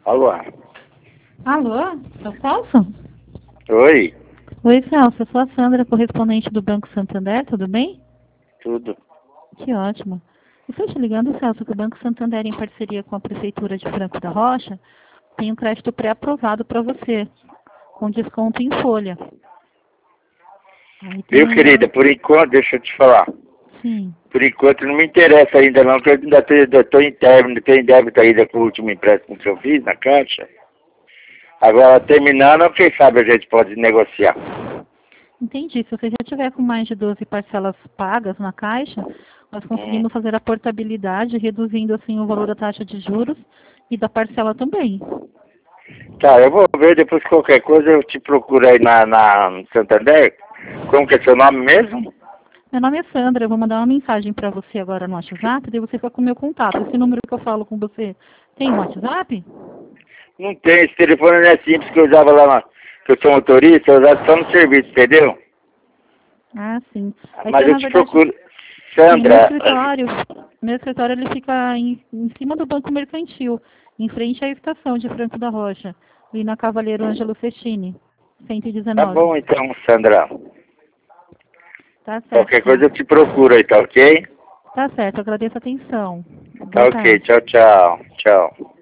Alô? Alô? É o Celso? Oi? Oi, Celso. Eu sou a Sandra, correspondente do Banco Santander, tudo bem? Tudo. Que ótimo. Estou te ligando, Celso, que o Banco Santander, em parceria com a Prefeitura de Franco da Rocha, tem um crédito pré-aprovado para você, com desconto em folha. Aí Viu, tem um querida? valor... Por enquanto, deixa eu te falar. Sim. Por enquanto não me interessa ainda não, porque eu ainda estou em término, tenho débito ainda com o último empréstimo que eu fiz na Caixa. Agora, terminando, quem sabe a gente pode negociar. Entendi. Se você já tiver com mais de 12 parcelas pagas na Caixa, nós conseguimos fazer a portabilidade, reduzindo assim o valor da taxa de juros e da parcela também. Tá, eu vou ver depois qualquer coisa, eu te procuro aí na Santander. Como que é seu nome mesmo? Meu nome é Sandra, eu vou mandar uma mensagem para você agora no WhatsApp, daí você fica com o meu contato. Esse número que eu falo com você tem um WhatsApp? Não tem, esse telefone não é simples que eu usava lá, que eu sou motorista, eu usava só no serviço, entendeu? Ah, sim. É que Mas eu, eu na te verdade, procuro. sim, Sandra, meu escritório ele fica em cima do Banco Mercantil, em frente à estação de Franco da Rocha, ali na Cavaleiro Ângelo Festini, tá 119. bom então, Sandra. Tá certo, Qualquer coisa eu Celso. te procuro aí, tá ok? Tá certo, eu agradeço a atenção. Tá Boa ok, tarde. tchau, tchau. Tchau.